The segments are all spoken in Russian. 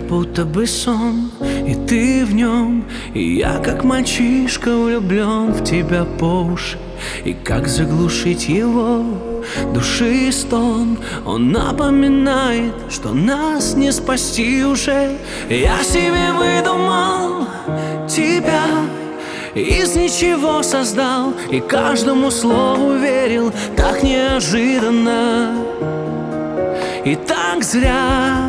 будто бы сон, и ты в нем. И я, как мальчишка, влюблен в тебя по уши. И как заглушить его души стон? Он напоминает, что нас не спасти уже. Я себе выдумал тебя, из ничего создал, и каждому слову верил так неожиданно и так зря.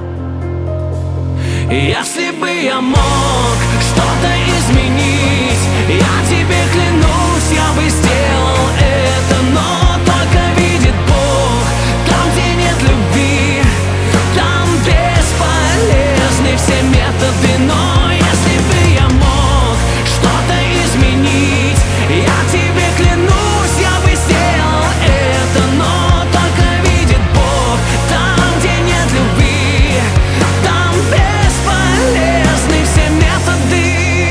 Если бы я мог что-то изменить, я тебе клянусь, я бы сделал это. Но только видит Бог, там, где нет любви, там бесполезны все методы. Но если бы я мог что-то изменить, я тебе клянусь, я бы сделал это. Но только видит Бог, там, где нет любви, там бесполезны все методы.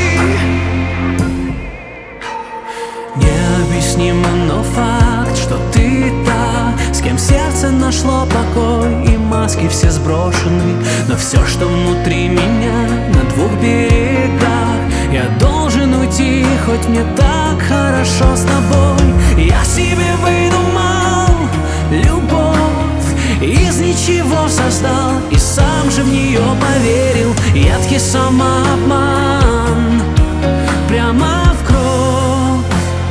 Необъяснимо, но факт, что ты та, с кем сердце нашло покой, и маски все сброшены. Но все, что внутри меня, на двух берегах, я должен уйти, хоть мне так хорошо с тобой. Я себе выдумал любовь, из ничего создал, и сам же в нее поверил. Едкий самообман прямо в кровь.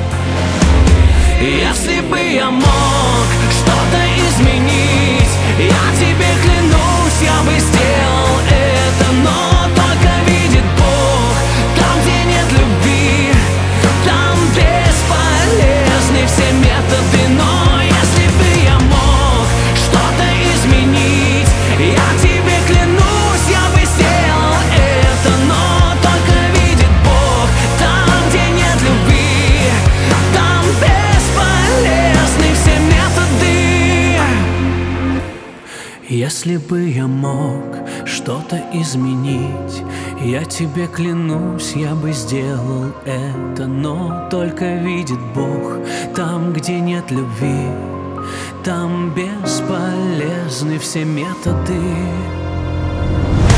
Если бы я мог что-то изменить, я тебе клянусь, я бы сделал это. Но только видит Бог, там, где нет любви, там бесполезны все методы. Но если бы я мог что-то изменить, я тебе клянусь, я бы сделал это. Но только видит Бог, там, где нет любви, там бесполезны все методы. Если бы я мог что-то изменить, я тебе клянусь, я бы сделал это. Но только видит Бог, там, где нет любви, там бесполезны все методы.